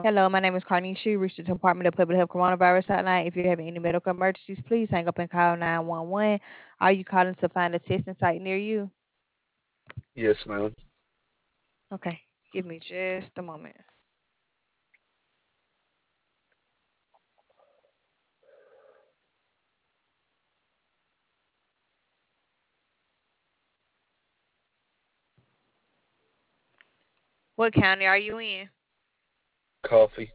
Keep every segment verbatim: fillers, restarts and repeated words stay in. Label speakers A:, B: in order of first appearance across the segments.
A: Hello, my name is Carnisha. You reached the Department of Public Health Coronavirus Hotline. If you have any medical emergencies, please hang up and call nine one one. Are you calling to find a testing site near you?
B: Yes, ma'am.
A: Okay, give me just a moment. What county are you in?
B: Coffee.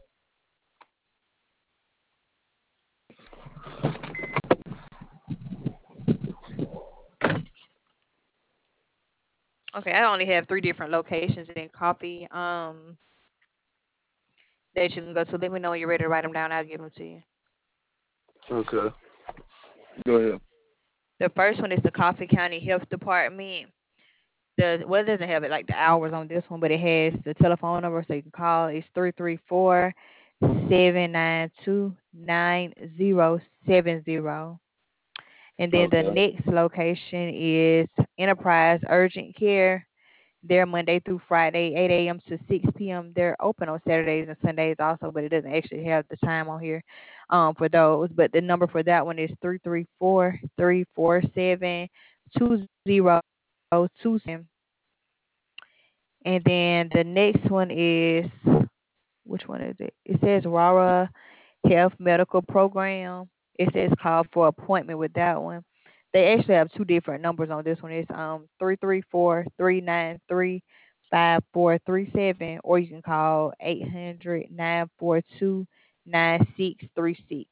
A: Okay, I only have three different locations in Coffee um, that you can go to. Let me know when you're ready to write them down. I'll give them to you.
B: Okay. Go ahead.
A: The first one is the Coffee County Health Department. The well, it doesn't have it like the hours on this one, but it has the telephone number so you can call. It's three three four seven nine two nine zero seven zero. And then the
B: Okay.
A: next location is Enterprise Urgent Care. They're Monday through Friday, eight a m to six p m. They're open on Saturdays and Sundays also, but it doesn't actually have the time on here um, for those. But the number for that one is three three four three four seven two zero two seven. And then the next one is, which one is it? It says Rara Health Medical Program. It says call for appointment with that one. They actually have two different numbers on this one. It's um three three four three nine three five four three seven, or you can call eight hundred nine four two nine six three six.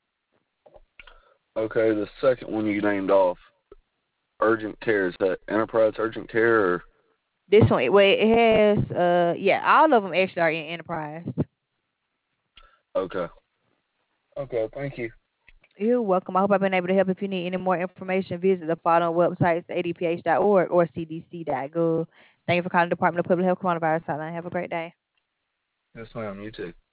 B: Okay. The second one you named off, urgent care. Is that Enterprise Urgent Care or?
A: This one, well, it has uh yeah, all of them actually are in Enterprise.
B: Okay. Okay. Thank you.
A: You're welcome. I hope I've been able to help. If you need any more information, visit the following websites, a d p h dot org or c d c dot gov. Thank you for calling the Department of Public Health Coronavirus Hotline. Have a great day.
B: Yes, ma'am. You too.